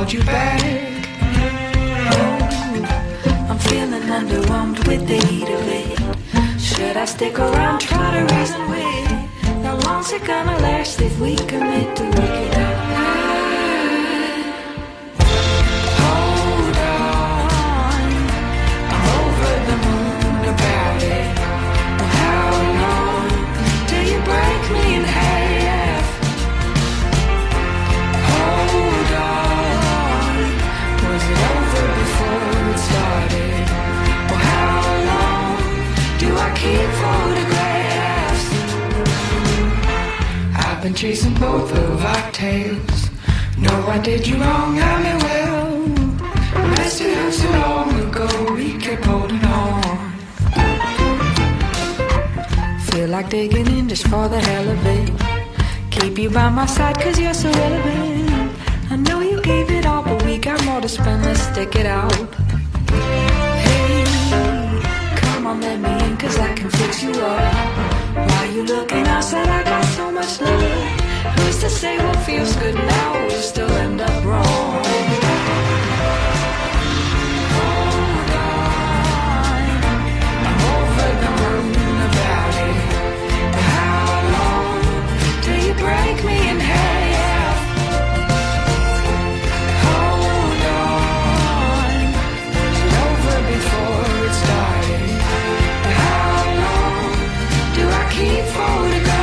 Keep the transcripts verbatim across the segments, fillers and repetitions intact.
called you back. Oh, I'm feeling underwhelmed with the heat of it. Should I stick around, try to reason with? How long's it gonna last if we commit to work it out? Hold on, I'm over the moon about it. How long till you break me in half? Hold on, was it over before it started? Well, how long do I keep photographs? I've been chasing both of our tails. No, I did you wrong, I mean well. Messed it up so long ago, we kept holding on. Feel like digging in just for the hell of it. Keep you by my side cause you're so relevant. I know you gave it all, but we got more to spend, let's stick it out. Hey, come on, let me in cause I can fix you up. Why you looking outside, I got so much love. Who's to say what feels good now will still end up wrong? Hold on, I'm over the moon about it. How long till you break me in half? Hold on, was it over before it started? How long do I keep photographs?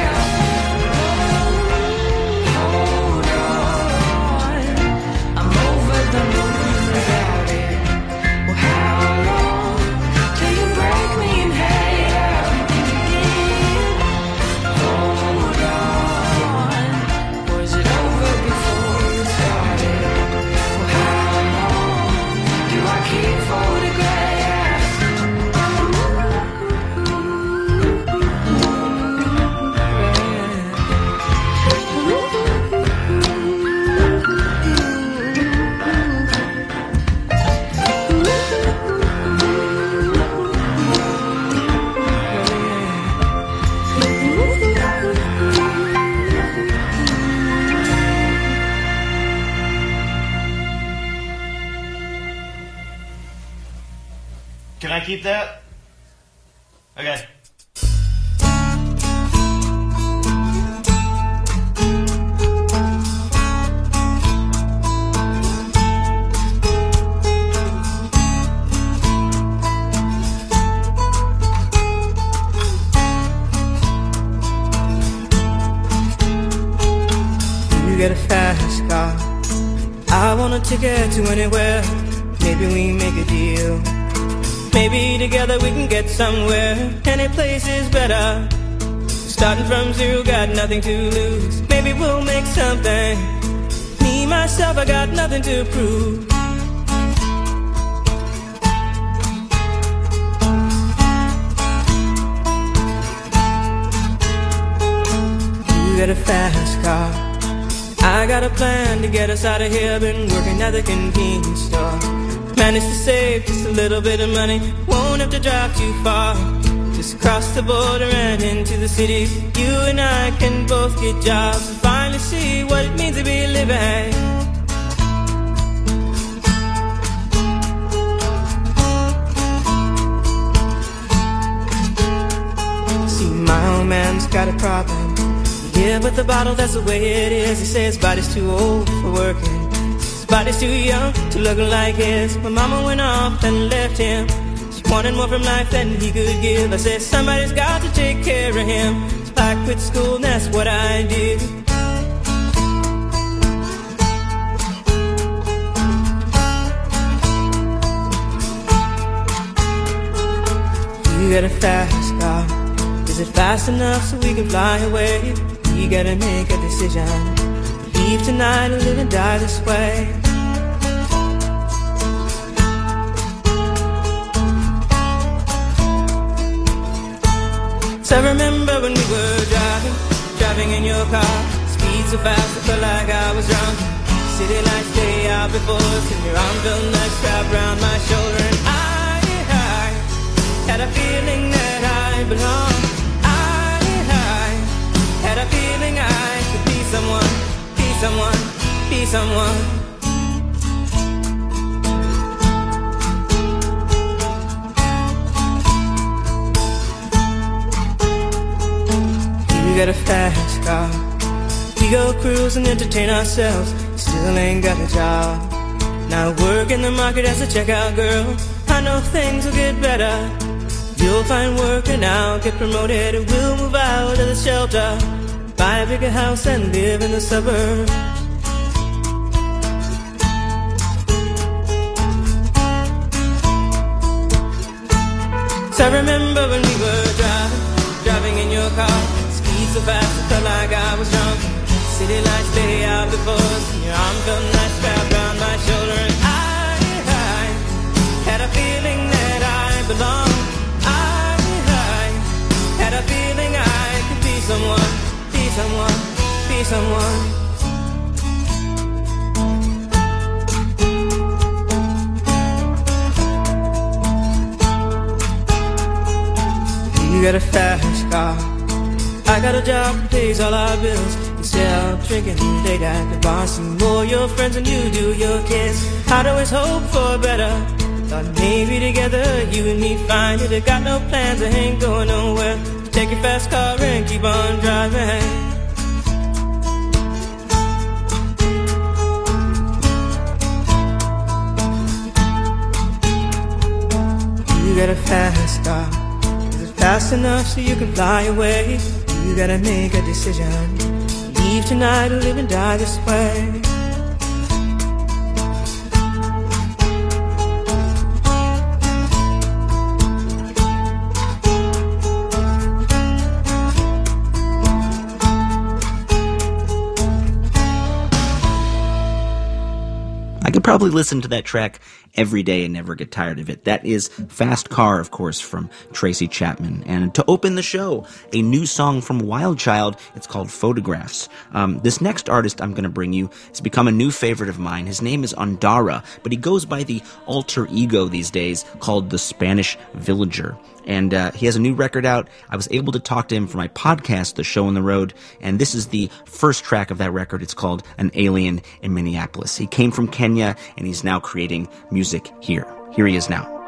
Can I keep that? Okay. You get a fast car, I want a ticket to anywhere. Maybe we make a deal. Maybe together we can get somewhere. Any place is better. Starting from zero, got nothing to lose. Maybe we'll make something. Me, myself, I got nothing to prove. You got a fast car, I got a plan to get us out of here. Been working at the convenience store. Managed to save just a little bit of money. Won't have to drive too far. Just cross the border and into the city. You and I can both get jobs and finally see what it means to be living. See, my old man's got a problem. Yeah, but the bottle, that's the way it is. He says his body's too old for working. Body's too young to look like his. My mama went off and left him. She wanted more from life than he could give. I said somebody's got to take care of him. So I quit school and that's what I did. You got a fast car. Is it fast enough so we can fly away? We gotta make a decision. Leave tonight and live and die this way. So I remember when we were driving, driving in your car. Speed so fast I felt like I was drunk. City lights day out before us, and your arm felt nice wrapped around my shoulder. And I, I had a feeling that I belonged. I, I had a feeling I could be someone, be someone, be someone. got a fast car. We go cruise and entertain ourselves. Still ain't got a job. Now work in the market as a checkout girl. I know things will get better. You'll find work and I'll get promoted. And we'll move out of the shelter, buy a bigger house and live in the suburbs. So I remember when we were driving, driving in your car. Speed so fast it felt like I was drunk. City lights lay out before us, and your arm felt nice wrapped around my shoulder. And I, I had a feeling that I belonged. I, I had a feeling I could be someone, be someone, be someone. You got a fast car. I got a job that pays all our bills. Instead of drinking late at the bar, see more your friends than you do your kids. I'd always hope for better. Thought maybe together you and me find it. I got no plans, I ain't going nowhere. Take your fast car and keep on driving. You got a fast car. Fast enough so you can fly away. You gotta make a decision. Leave tonight or live and die this way. I could probably listen to that track every day and never get tired of it. That is Fast Car, of course, from Tracy Chapman. And to open the show, a new song from Wild Child. It's called Photographs. Um, this next artist I'm going to bring you has become a new favorite of mine. His name is Ondara, but he goes by the alter ego these days called The Spanish Villager. And uh, he has a new record out. I was able to talk to him for my podcast, The Show on the Road, and this is the first track of that record. It's called An Alien in Minneapolis. He came from Kenya, and he's now creating music here. Here he is now.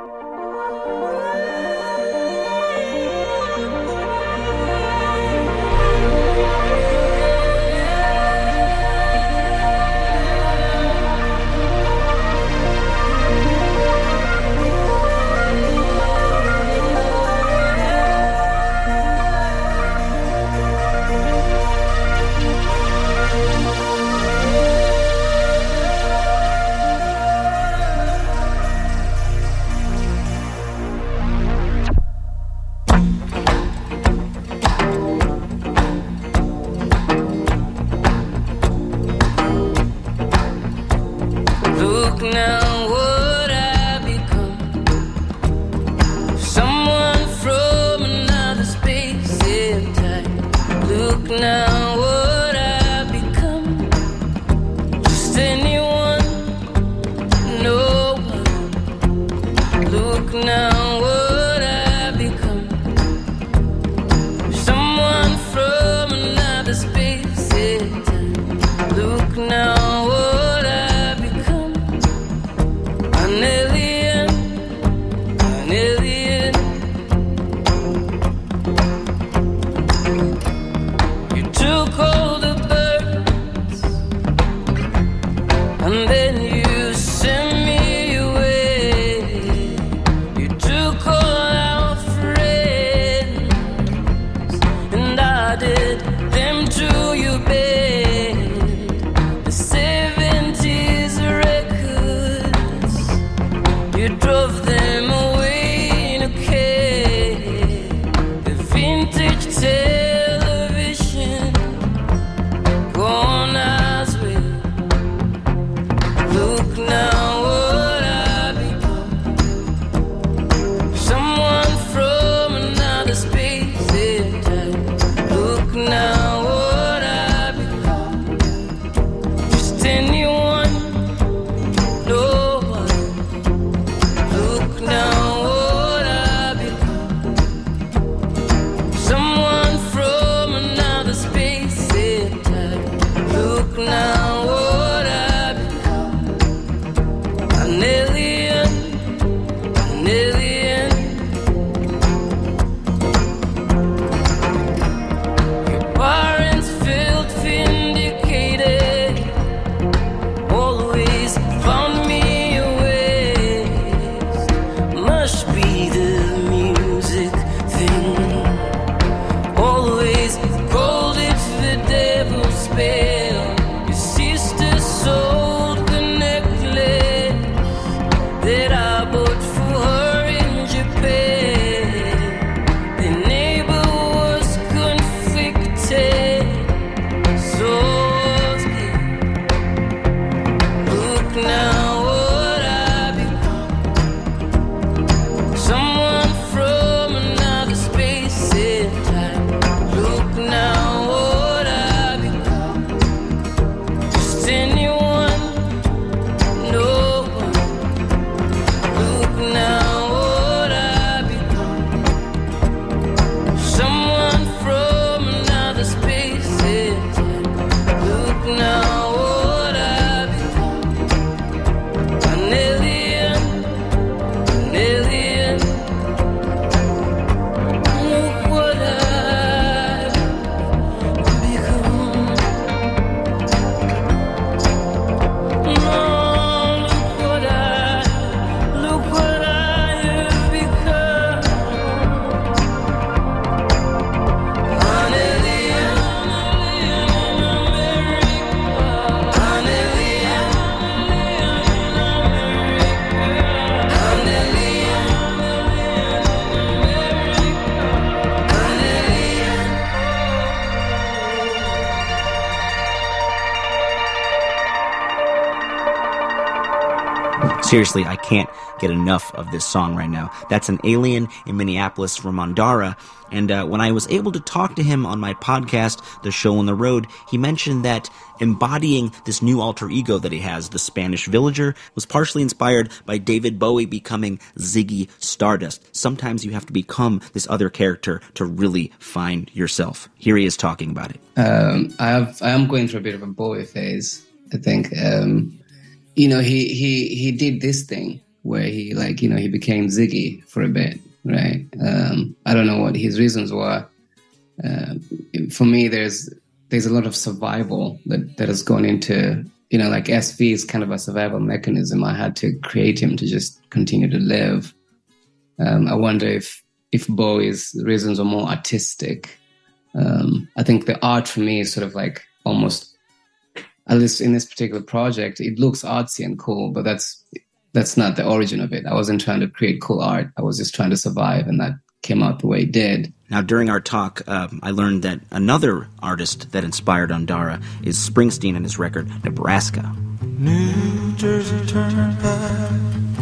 Seriously, I can't get enough of this song right now. That's An Alien in Minneapolis from Ondara. And uh, when I was able to talk to him on my podcast, The Show on the Road, he mentioned that embodying this new alter ego that he has, the Spanish Villager, was partially inspired by David Bowie becoming Ziggy Stardust. Sometimes you have to become this other character to really find yourself. Here he is talking about it. Um, I have, I am going through a bit of a Bowie phase, I think. Um, you know, he, he, he did this thing where he, like, you know, he became Ziggy for a bit. Right. Um, I don't know what his reasons were. Uh, for me, there's there's a lot of survival that, that has gone into, you know, like S V is kind of a survival mechanism. I had to create him to just continue to live. Um, I wonder if if Bowie's reasons are more artistic. Um, I think the art for me is sort of like almost, at least in this particular project, it looks artsy and cool, but that's That's not the origin of it. I wasn't trying to create cool art. I was just trying to survive, and that came out the way it did. Now, during our talk, um, I learned that another artist that inspired Ondara is Springsteen and his record, Nebraska. New Jersey Turnpike,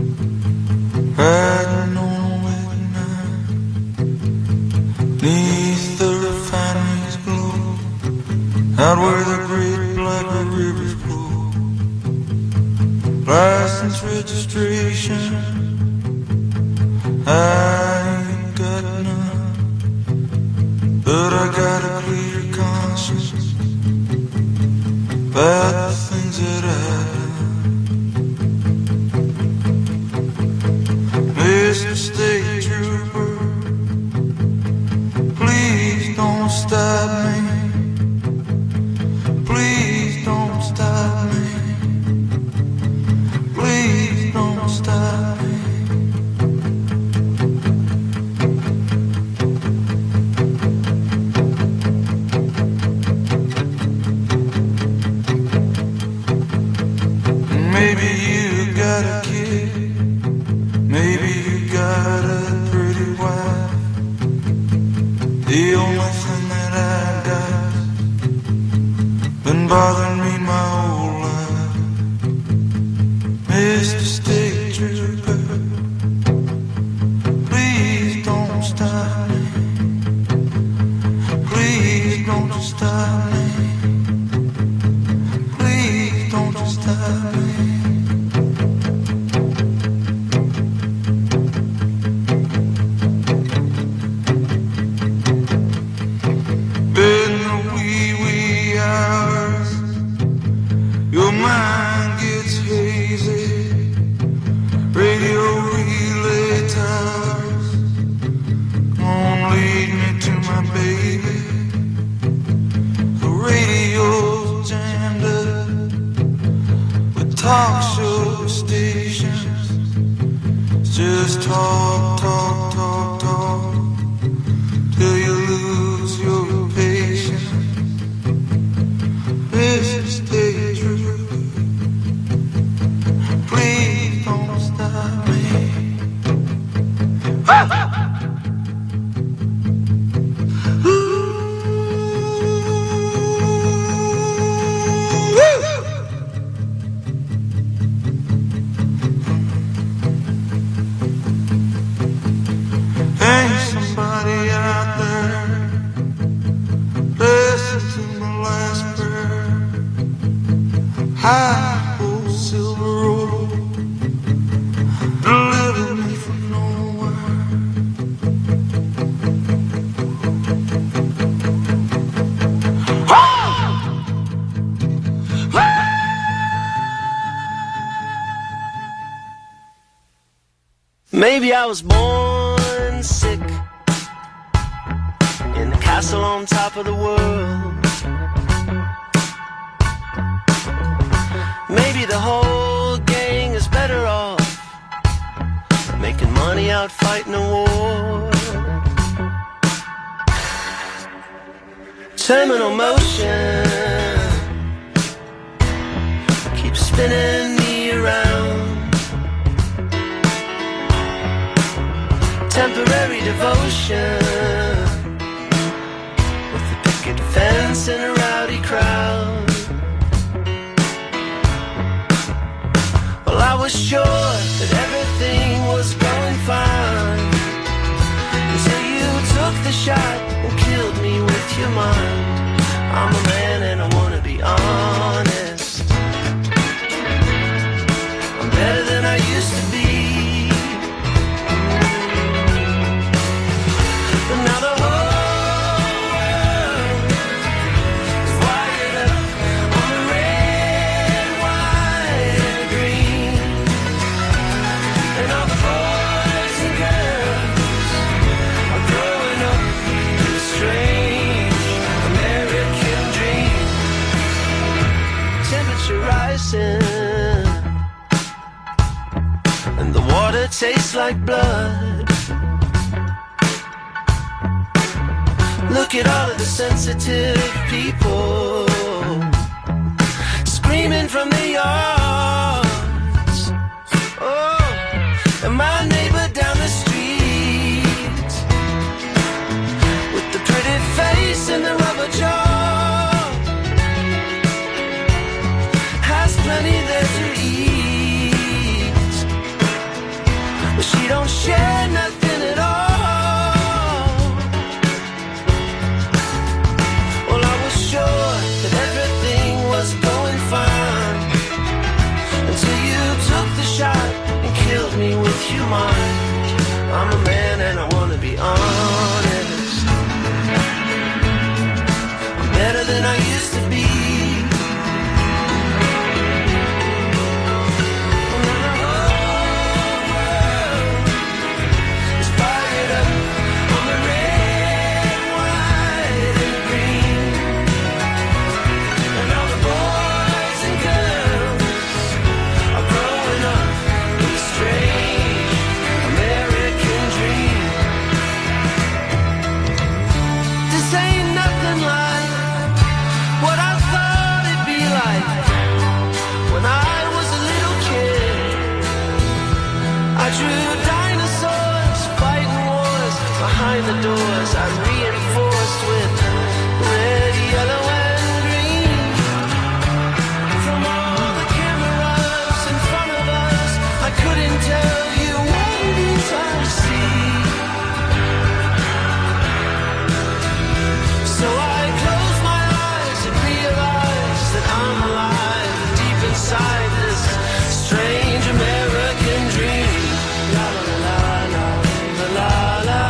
riding on a wet night, neath the refinery's glow, out where the great black rivers flow. License registration, I ain't got none, but I got a clear conscience about the things that I've done. Mister State Trooper, please don't stop me, please don't stop me. Please don't stop me. Maybe you got a kid, maybe you got a pretty wife. The only thing that I got been bothering me my whole life. Mister State Trooper, please don't stop me. Please don't stop me. Please don't stop me. In the wee wee hours, your mind gets hazy. Radio relay towers, come on, lead me to my baby. The radio's jammed up with talk show stations. It's just talk, talk, talk, talk, till you lose your patience. Mister State Trooper, please don't stop me. Ain't somebody out there listen to my last prayer. High old silver road, deliver me from nowhere. Maybe I was born sick in the castle on top of the world. Maybe the whole gang is better off making money out fighting a war. Terminal motion keeps spinning me around. Temporary devotion with a picket fence and a rowdy crowd. Well, I was was sure that everything was going fine until you took the shot and killed me with your mind. I'm a man and I wanna be honest. I'm better than I used to be. But now the whole world is wired up on the red, white, and green. And all the boys and girls are growing up in a strange American dream. Temperature rising and the water tastes like blood. Look at all of the sensitive people screaming from the yards. Oh, and my neighbor down the street with the pretty face and the rubber jaw has plenty there to eat, but she don't share nothing at all. Well, I was sure that everything was going fine until you took the shot and killed me with your mind. I'm a man and I wanna be honest. I'm better than I used to be. The doors are reinforced with red, yellow, and green. From all the cameras in front of us, I couldn't tell you what it is I see. So I close my eyes and realize that I'm alive deep inside this strange American dream. La la la la la la la.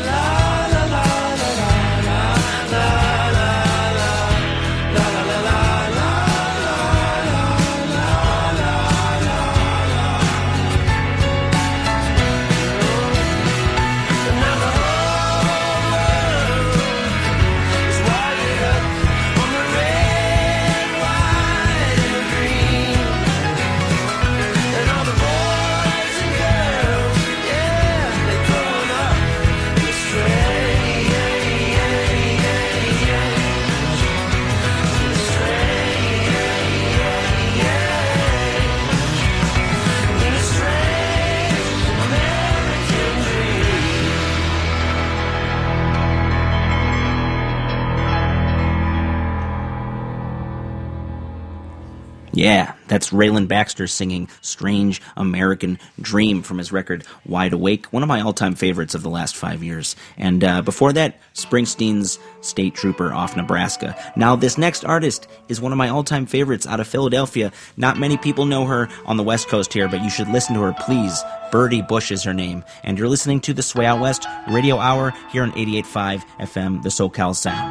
Yeah, that's Raylan Baxter singing Strange American Dream from his record Wide Awake, one of my all-time favorites of the last five years. And uh, before that, Springsteen's State Trooper off Nebraska. Now, this next artist is one of my all-time favorites out of Philadelphia. Not many people know her on the West Coast here, but you should listen to her, please. Birdie Bush is her name. And you're listening to the Sway Out West Radio Hour here on eighty-eight point five F M, the SoCal Sound.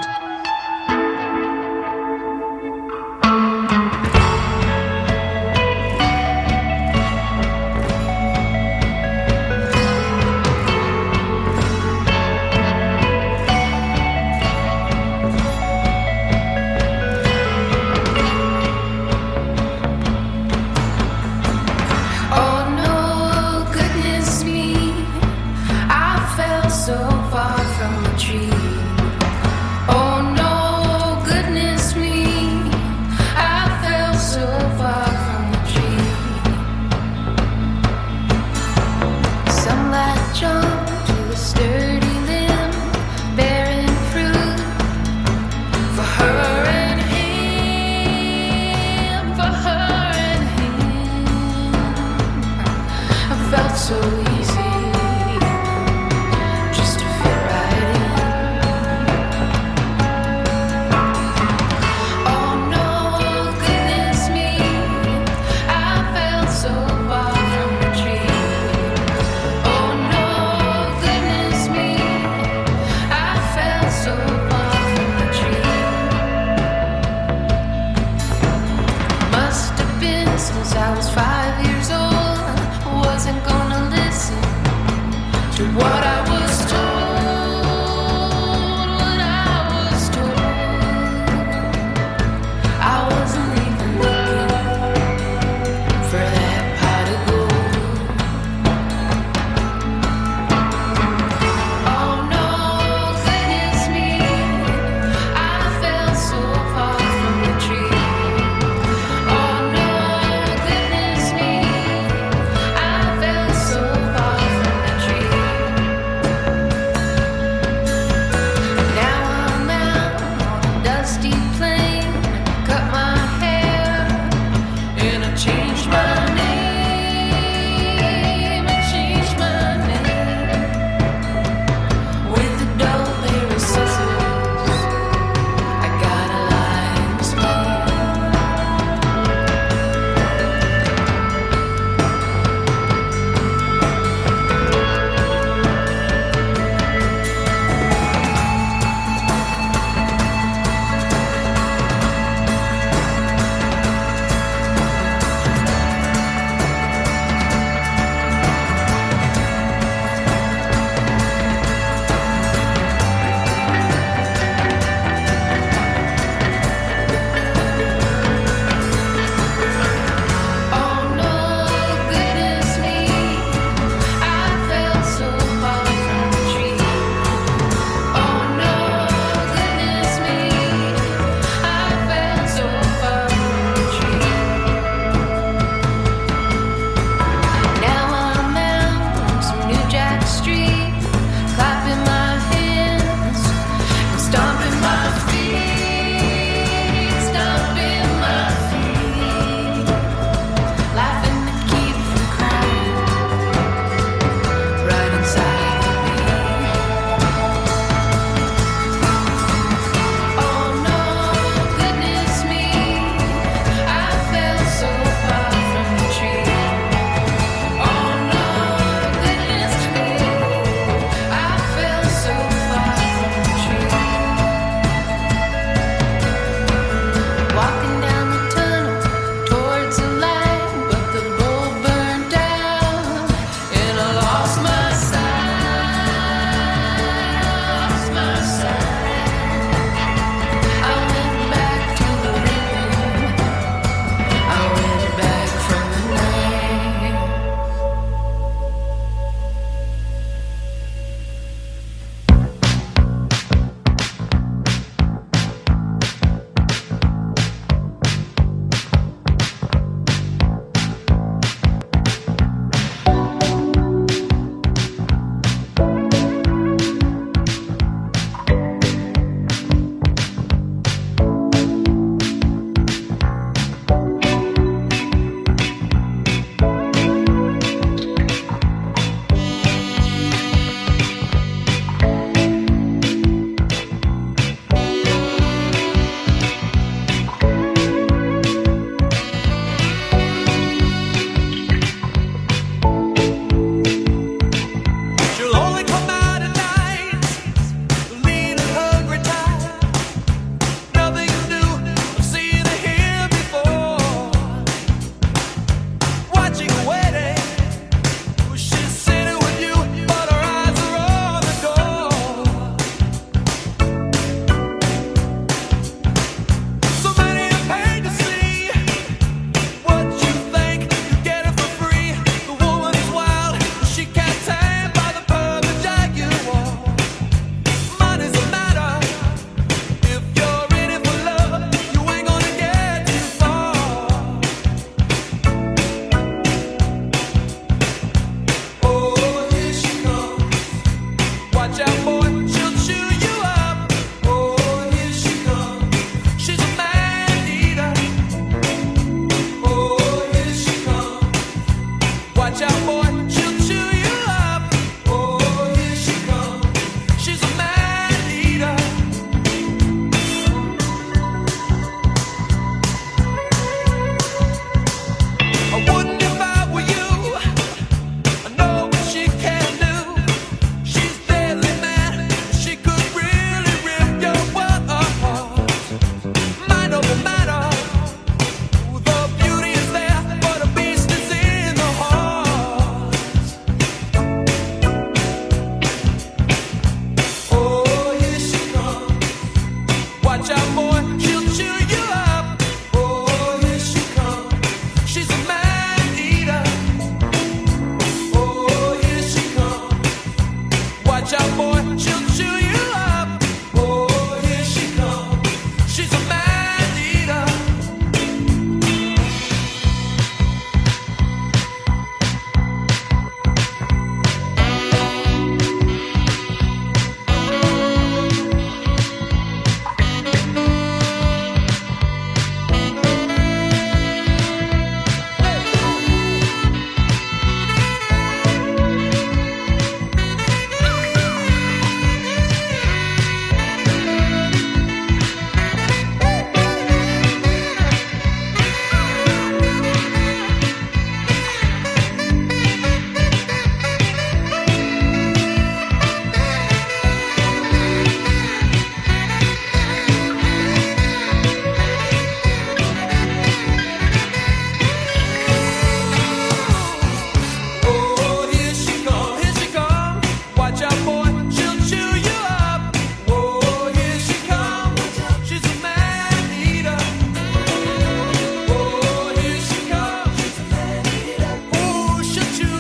So far from the tree. Oh was five years old, I wasn't gonna listen to what I was told, what I was told. I wasn't even looking for that pot of gold. Oh no, goodness me, I fell so far from the tree. Oh no, goodness me, I fell so far from the tree.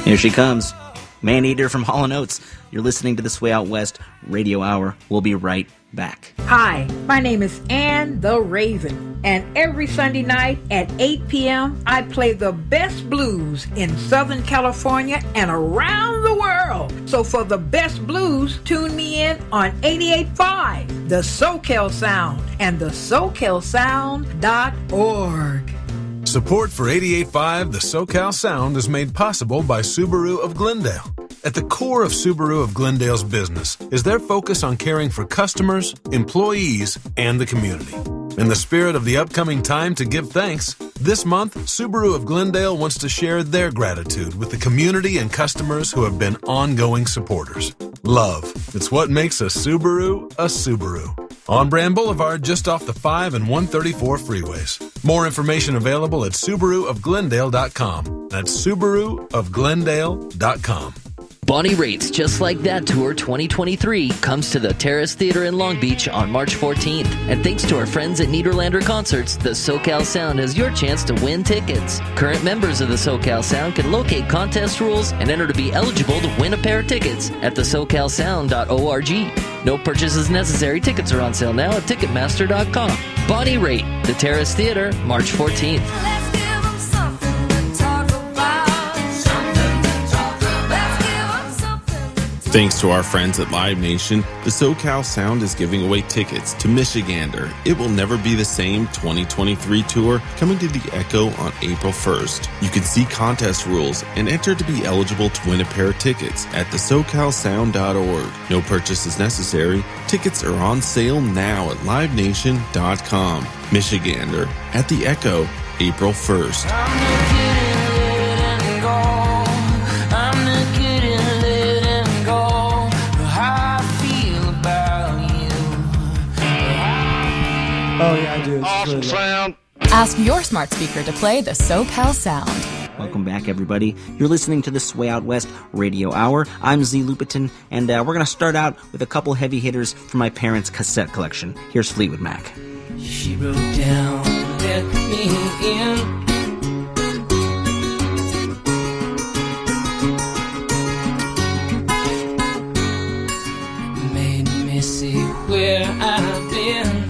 Here she comes. Maneater from Hall and Oates. You're listening to the Sway Out West Radio Hour. We'll be right back. Hi, my name is Ann the Raven, and every Sunday night at eight p.m. I play the best blues in Southern California and around the world. So for the best blues, tune me in on eighty-eight point five, the SoCal Sound, and the socal sound dot org. Support for eighty-eight point five The SoCal Sound is made possible by Subaru of Glendale. At the core of Subaru of Glendale's business is their focus on caring for customers, employees, and the community. In the spirit of the upcoming time to give thanks, this month, Subaru of Glendale wants to share their gratitude with the community and customers who have been ongoing supporters. Love. It's what makes a Subaru a Subaru. On Brand Boulevard, just off the five and one thirty-four freeways. More information available at Subaru of Glendale dot com. That's Subaru of Glendale dot com. Bonnie Raitt's Just Like That Tour twenty twenty-three comes to the Terrace Theater in Long Beach on March fourteenth. And thanks to our friends at Nederlander Concerts, the SoCal Sound has your chance to win tickets. Current members of the SoCal Sound can locate contest rules and enter to be eligible to win a pair of tickets at the socal sound dot org. No purchase is necessary. Tickets are on sale now at ticketmaster dot com. Bonnie Raitt, the Terrace Theater, March fourteenth. Thanks to our friends at Live Nation, the SoCal Sound is giving away tickets to Michigander. It Will Never Be the Same twenty twenty-three tour coming to the Echo on April first. You can see contest rules and enter to be eligible to win a pair of tickets at the socal sound dot org. No purchase is necessary. Tickets are on sale now at live nation dot com. Michigander at the Echo, April first. Oh, yeah, I do. It's awesome really sound. Ask your smart speaker to play the SoCal Sound. Welcome back, everybody. You're listening to the Sway Out West Radio Hour. I'm Z. Lupiton, and uh, we're going to start out with a couple heavy hitters from my parents' cassette collection. Here's Fleetwood Mac. She broke down, let me in. Made me see where I've been.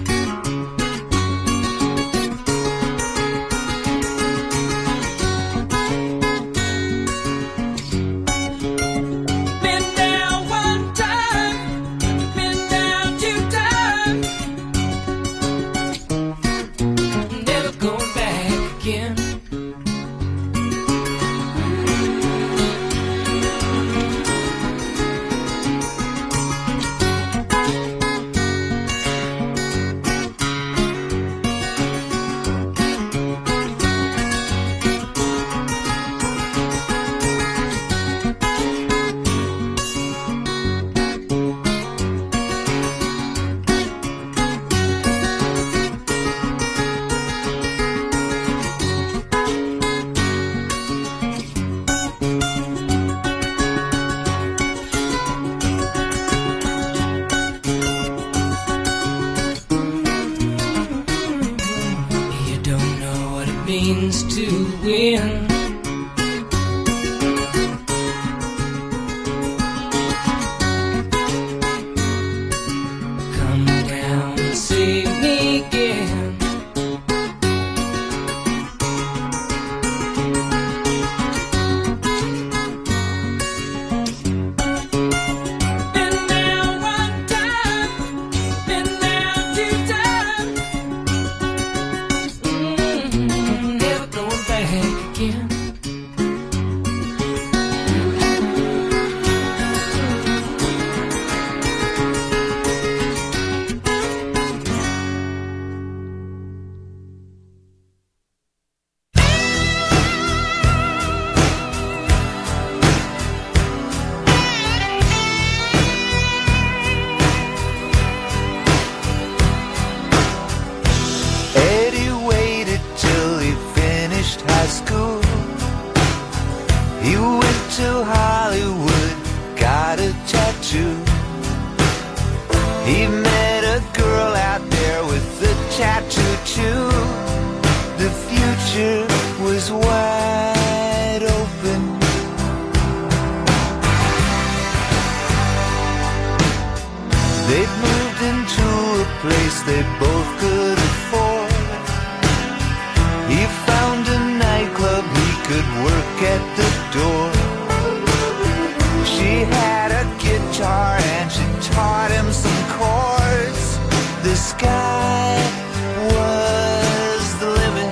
They'd moved into a place they both could afford. He found a nightclub he could work at the door. She had a guitar and she taught him some chords. The sky was the limit.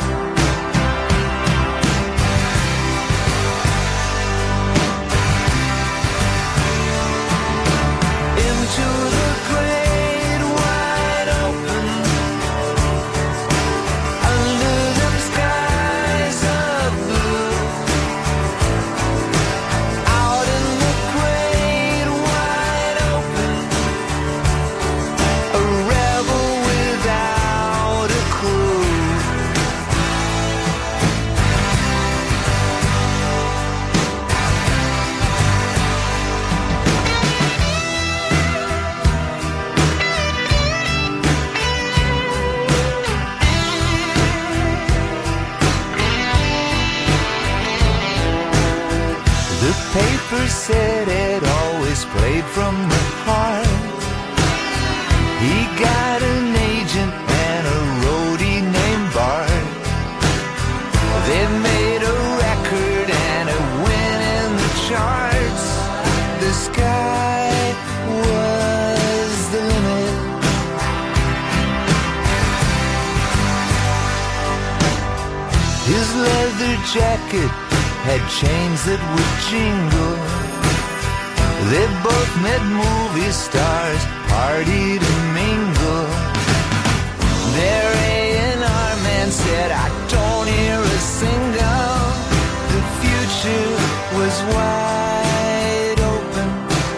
Into the great wide open, under them skies of blue. Out in the great wide open, a rebel without a clue. The paper said it always played from the heart. He got an agent and a roadie named Bart. They made a record and it went in the charts. The sky was the limit. His leather jacket had chains that would jingle. They both met movie stars, partied and mingled. Their A and R man said, I don't hear a single. The future was wide open.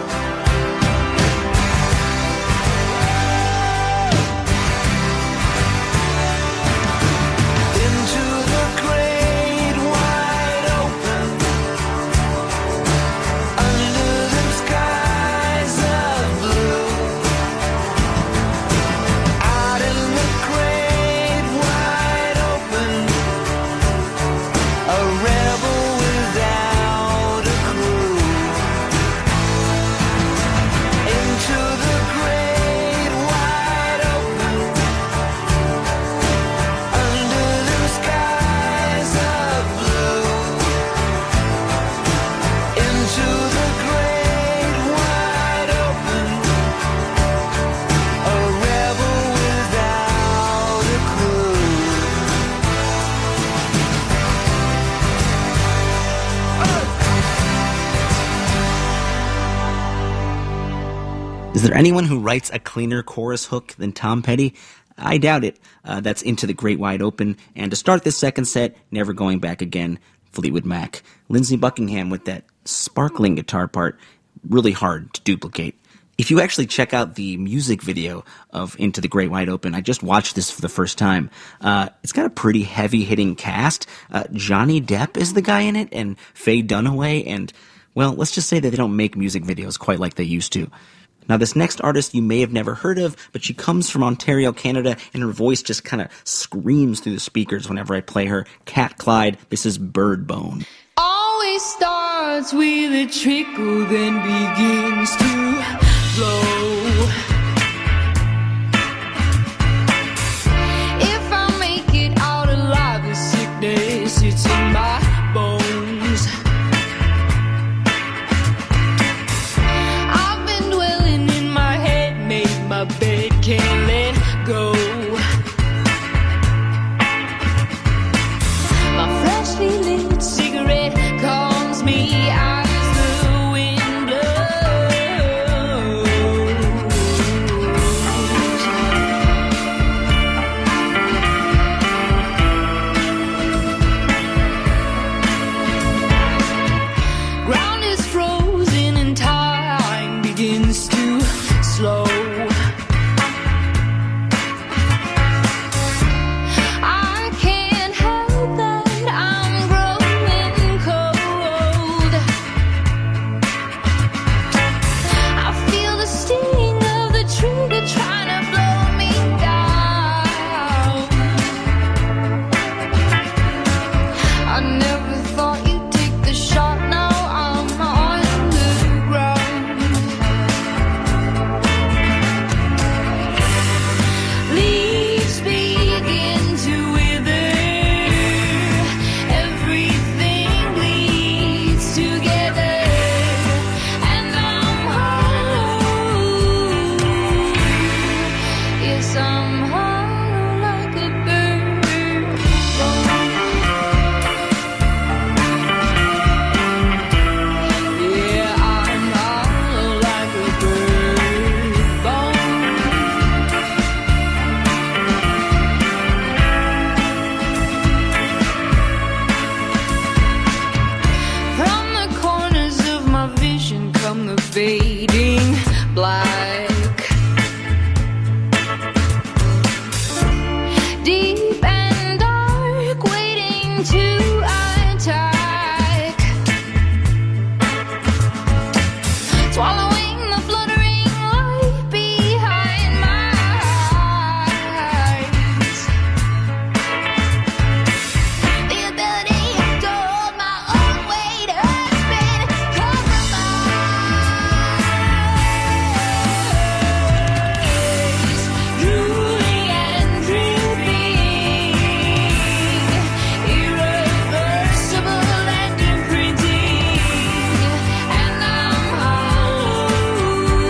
Into the great wide open, under them skies of blue. Out in the great wide open, a rebel without a clue. Into the great wide open, under them skies of blue. Into the great wide open, a rebel without a clue. Is there anyone who writes a cleaner chorus hook than Tom Petty? I doubt it. Uh, that's Into the Great Wide Open. And to start this second set, Never Going Back Again, Fleetwood Mac. Lindsey Buckingham with that sparkling guitar part, really hard to duplicate. If you actually check out the music video of Into the Great Wide Open, I just watched this for the first time. Uh, it's got a pretty heavy-hitting cast. Uh, Johnny Depp is the guy in it, and Faye Dunaway, and, well, let's just say that they don't make music videos quite like they used to. Now, this next artist you may have never heard of, but she comes from Ontario, Canada, and her voice just kind of screams through the speakers whenever I play her. Cat Clyde, this is Birdbone. Always starts with a trickle, then begins to flow. If I make it out alive, the sickness, it's in my bones. I've been dwelling in my head, made my bed, can't let go. My freshly lit cigarette calms me as the wind blows. fading black. Deep and dark, waiting to attack. Swallowing the fluttering light behind my eyes. The ability to hold my own weight has been compromised. Drooling and drooping, irreversible and imprinting, and I'm hollow.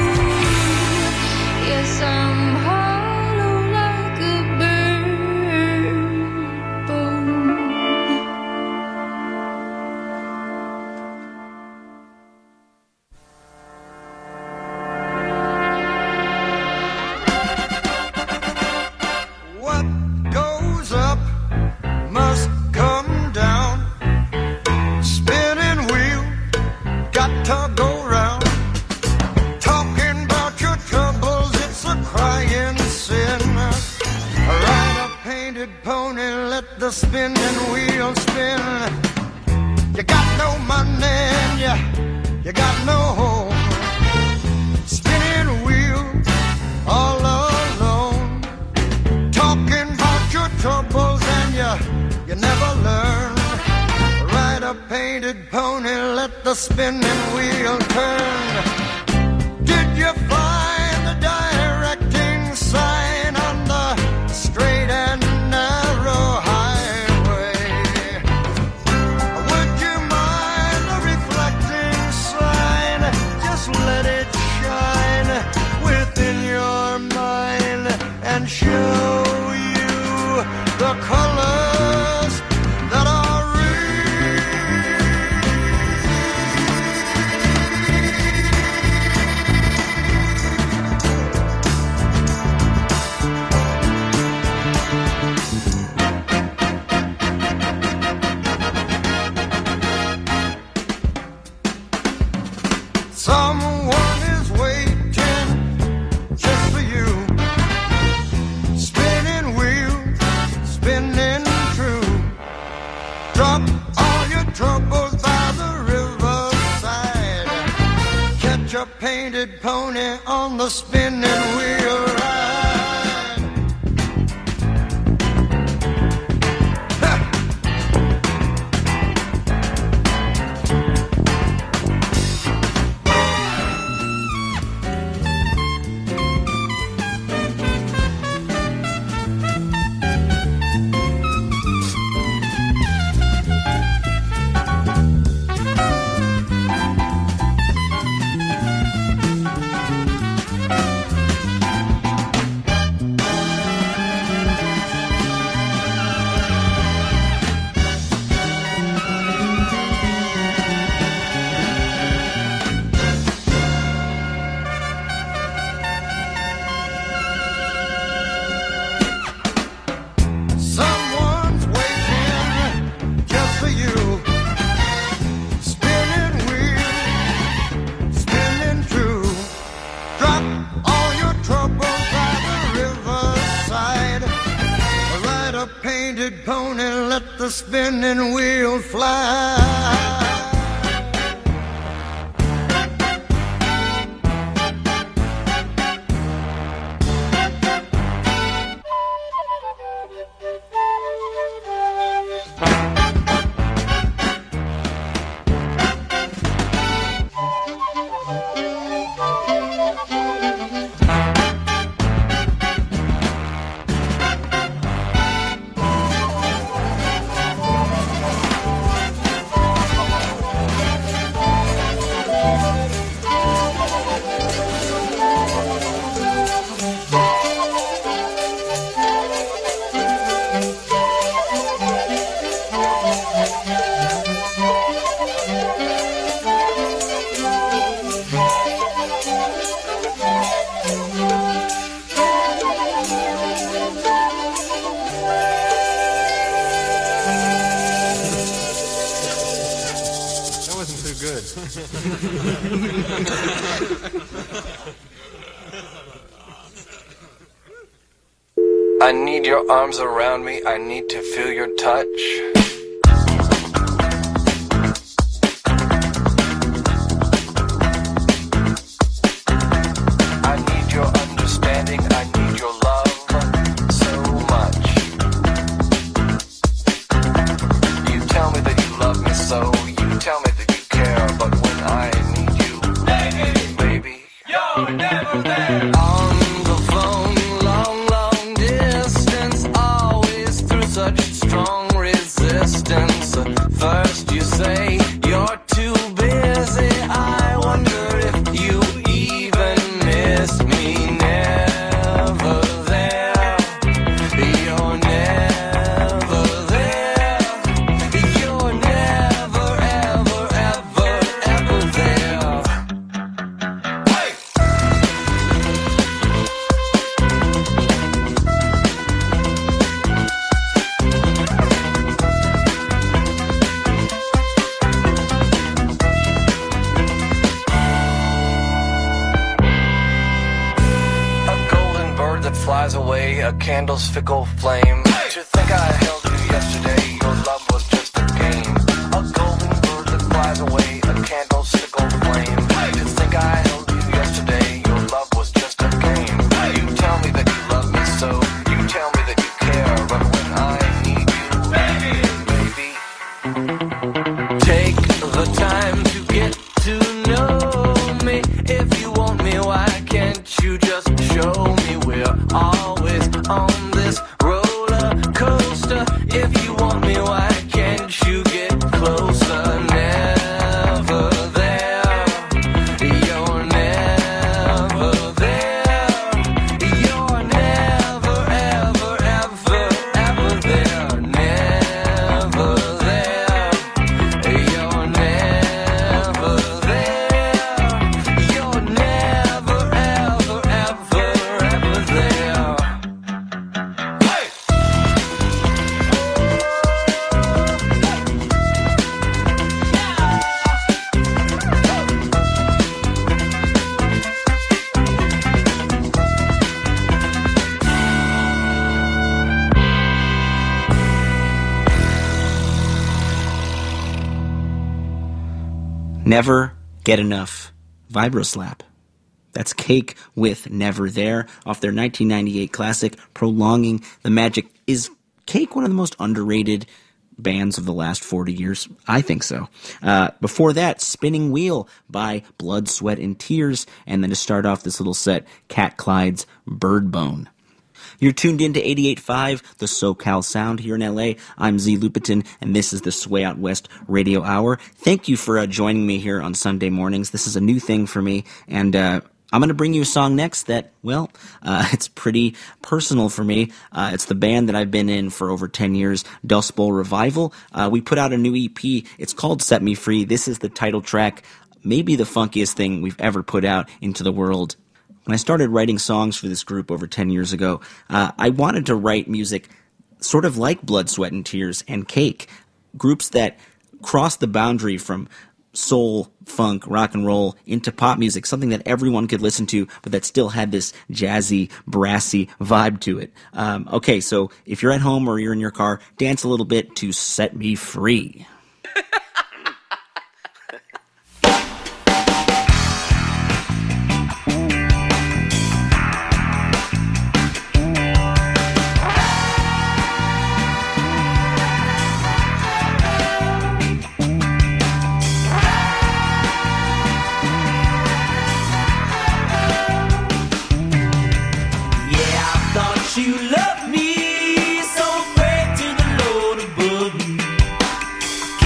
Yes, I'm hollow like a bird bone. What goes up must come down. Spinning wheel, got to go round. Talking about your troubles, it's a crying sin. Ride a painted pony, let the spinning wheel spin. You got no money and you, you got no home. Spinning wheel, all alone. Talking about your troubles and you, you never learn. Ride a painted pony, let the spinning wheel turn. Did you find the directing sign on the straight and narrow highway? Would you mind the reflecting sign? Just let it shine within your mind and show you the colors that are someone is waiting just for you. Spinning wheel, spinning true. Drop all your troubles by the riverside. Catch a painted pony on the spinning wheel ride. Ha! Someone's waiting just for you. Spinning wheel, spinning true. Drop all your troubles by the riverside. Ride a painted pony, let the spinning wheel fly. I need your arms around me. I need to feel your touch. I need your understanding. I need your love so much. You tell me that you love me so. You tell me that you care. But when I need you, baby, baby, you're never there. On the phone, long, long distance, always through such strong resistance. First you say you're too busy. I wonder if you even miss me. Never there. You're never there. You're never, ever, ever, ever there. Hey! A golden bird that flies away, a candle's fickle flame. To think I held you yesterday, your love was just a game. A golden bird that flies away, a candle's fickle flame. To think I held you yesterday, your love was just a game. You tell me that you love me so, you tell me that you care. But when I need you, baby, take the time to get to know me. If you want me, why can't you just show me? We're always on this roller coaster. If you want me, why can't you get closer? Never there. You're never there. You're never, ever, ever, ever there. Never there. You're never there. You're never, ever, ever, ever there. Hey! Never Get Enough. Vibroslap. That's Cake with Never There off their nineteen ninety-eight classic, Prolonging the Magic. Is Cake one of the most underrated bands of the last forty years? I think so. Uh, before that, Spinning Wheel by Blood, Sweat, and Tears. And then to start off this little set, Cat Clyde's Bird Bone. You're tuned in to eighty-eight point five, the SoCal Sound here in L A. I'm Z Lupiton, and this is the Sway Out West Radio Hour. Thank you for uh, joining me here on Sunday mornings. This is a new thing for me, and uh, I'm going to bring you a song next that, well, uh, it's pretty personal for me. Uh, it's the band that I've been in for over ten years, Dust Bowl Revival. Uh, we put out a new E P. It's called Set Me Free. This is the title track, maybe the funkiest thing we've ever put out into the world. When I started writing songs for this group over ten years ago, uh, I wanted to write music sort of like Blood, Sweat, and Tears and Cake, groups that cross the boundary from soul, funk, rock and roll into pop music, something that everyone could listen to, but that still had this jazzy, brassy vibe to it. Um, okay, so if you're at home or you're in your car, dance a little bit to Set Me Free. You love me, so pray to the Lord above me.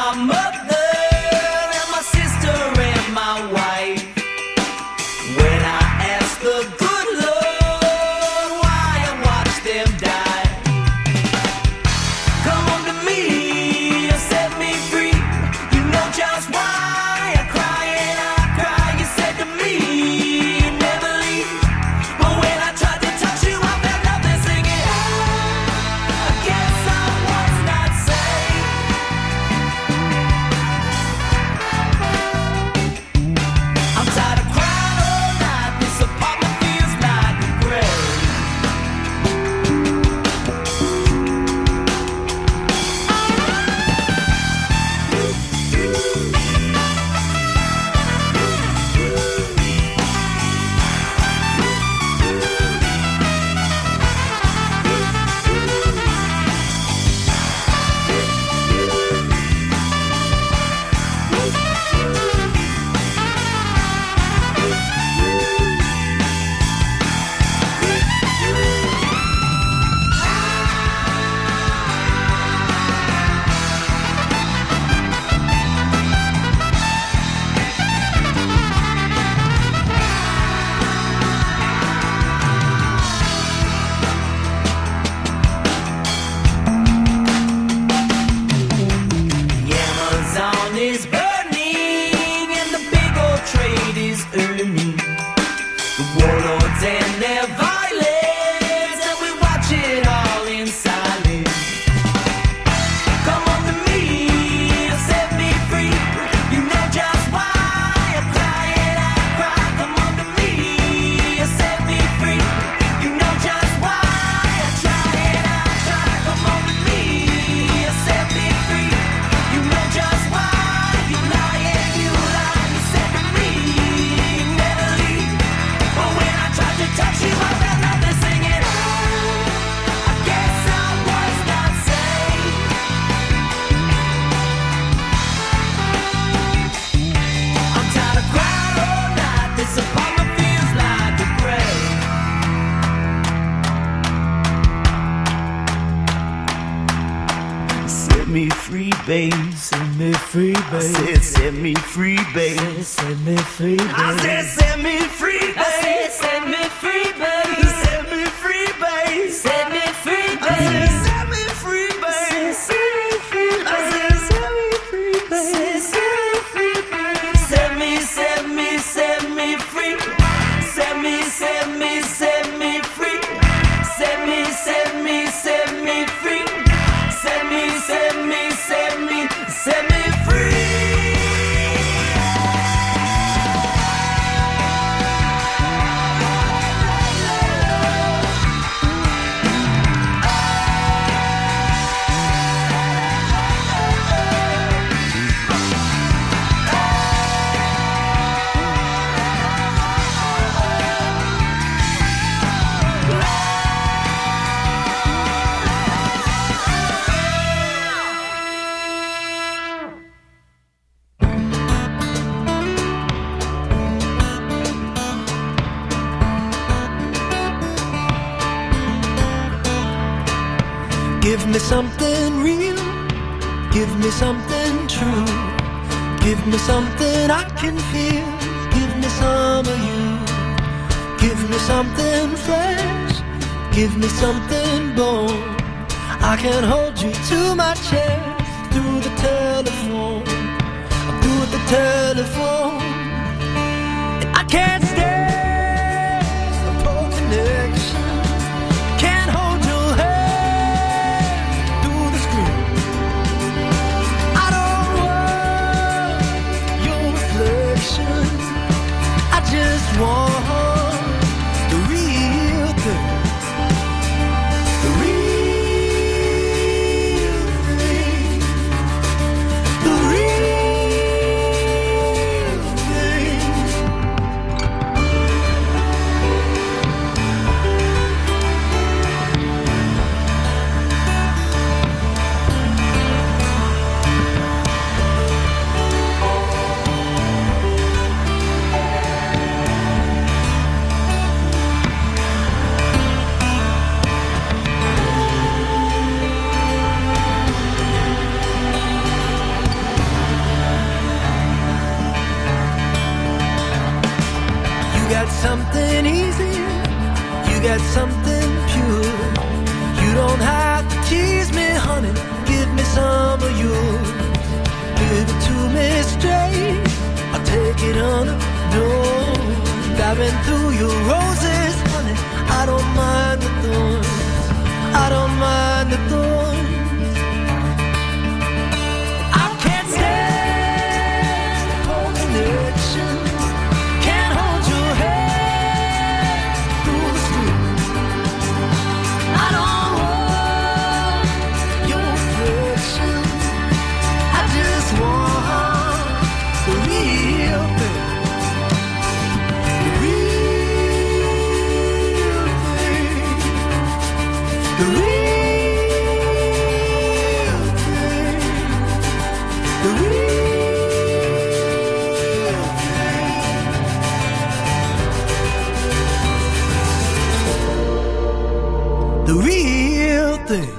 my mother and my sister and my wife. When I ask the good Lord why I watch them die, come on to me and set me free. You know just why I cry and I cry. You said to me, never leave. But when I tried to touch you, I felt nothing singing. I guess I was not safe. I'm tired of crying all night. This apartment feels like a grave. The Amazon is burning and the big old trade is earning. The warlords and their violence, and we watch it all in silence. Come on to me and set me free. You know just why I cry and I cry. Come on to me and set me free. You know just why I try and I try. Come on to me and set me free. You know just why you lie and you lie. You said to me, never leave. But when I tried to touch you, I felt nothing singing. I guess I was not safe. I'm tired of crying all night. This apartment feels like a grave. Set me free, babe. Set me free, babe. I said, set me free, babe. Set me free, babe. I said, set me free, babe. I said, set me free, babe. Set me free, babe. Set me free, I said, babe. set me free, babe. Set me free, I said, set me free, babe. Set me, set me, set me free. Set me, set me, set me free. Set me, set me, set me free. Set me, set me, set me, set me free. Give me something real, give me something true, give me something I can feel, give me some of you, give me something fresh, give me something bold. I can hold you to my chest through the telephone, through the telephone. And I can't stand the poor connection, can't hold your hand through the screen. I don't want your reflection, I just want the real thing. The real thing. The real thing. like something pure. You don't have to tease me, honey. Give me some of you. Give it to me straight. I'll take it on the door. Diving through your roses, honey. I don't mind the thorns. I don't mind the thorns. I can't stand the cold connection. Can't hold your hand through the street. I don't want your affection. I just want the real thing. The real thing. The real thing. The real thing. The real thing.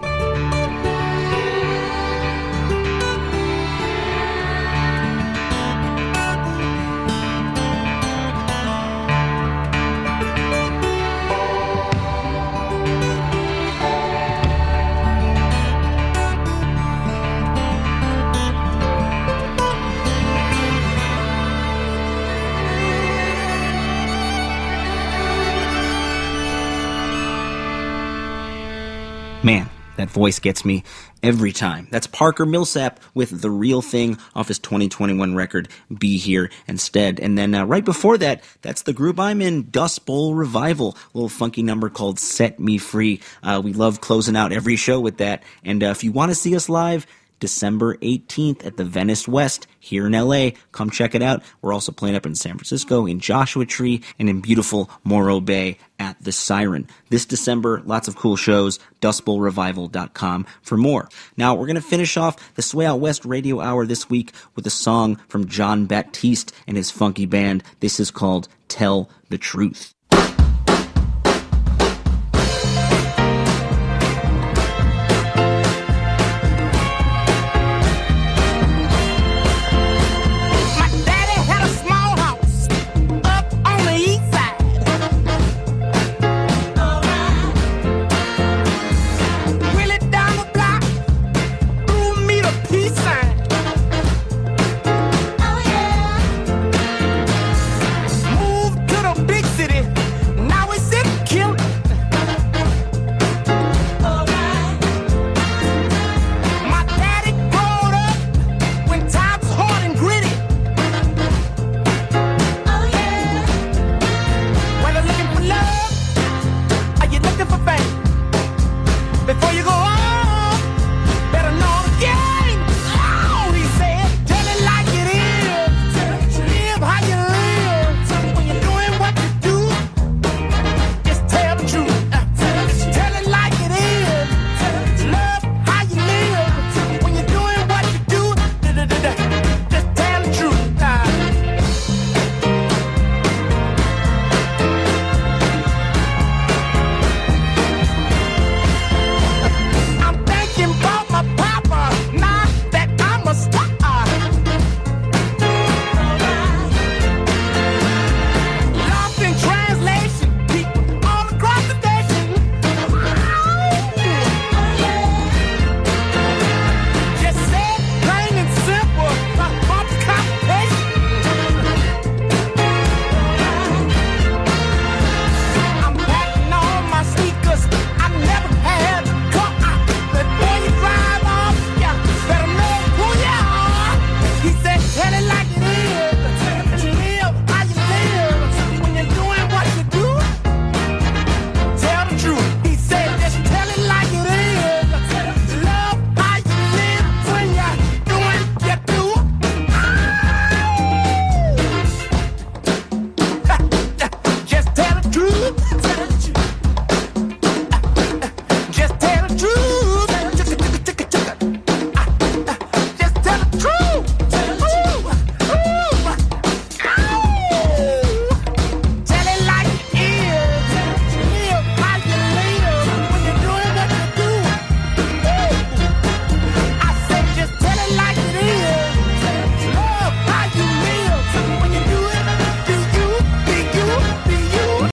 Man, that voice gets me every time. That's Parker Millsap with The Real Thing off his twenty twenty-one record, Be Here Instead. And then uh, right before that, that's the group I'm in, Dust Bowl Revival, a little funky number called Set Me Free. Uh, we love closing out every show with that. And uh, if you want to see us live, December eighteenth at the Venice West here in L A. Come check it out. We're also playing up in San Francisco, in Joshua Tree, and in beautiful Morro Bay at the Siren. This December, lots of cool shows. dust bowl revival dot com for more. Now, we're going to finish off the Sway Out West Radio Hour this week with a song from John Baptiste and his funky band. This is called Tell the Truth.